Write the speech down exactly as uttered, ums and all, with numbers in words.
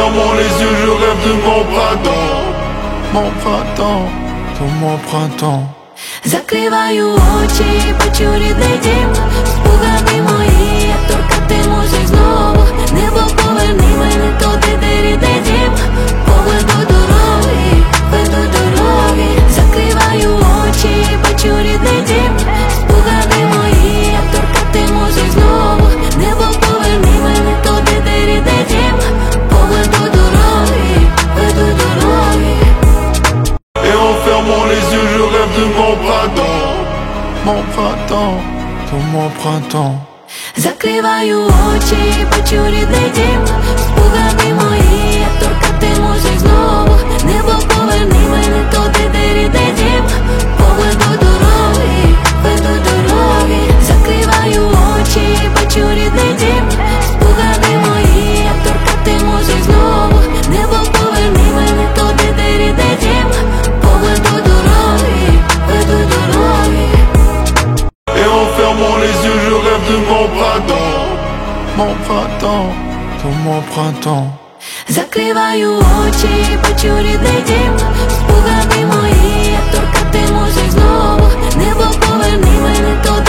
fermant les yeux, je rêve de mon printemps. Mon printemps, de mon printemps. Закриваю очі, бачу рідний дім. Спогади мої, я торкатимусь їх знову. Небо поверни мене туди, де рідний дім. Поведу дороги, веду дороги. Закриваю очі, бачу рідний дім. Спогади мої, я торкатимусь їх знову. Небо поверни мене туди, де рідний дім. Поведу дороги, веду дороги. Et en fermant les yeux, je rêve de mon printemps. Mon printemps, de mon printemps. Закриваю очі, бачу рідний дім. Спогади мої, я торкатимусь їх знову. Небо поверни мене туди, де рідний дім. Поведу дороги, веду дороги. Закриваю очі, бачу рідний дім. Спогади мої, я торкатимусь їх знову. Небо поверни мене туди, де рідний дім. Поведу дороги, веду дороги. Et en fermant les yeux, je rêve de mon printemps. Mon printemps, de mon printemps. Закриваю очі, бачу рідний дім.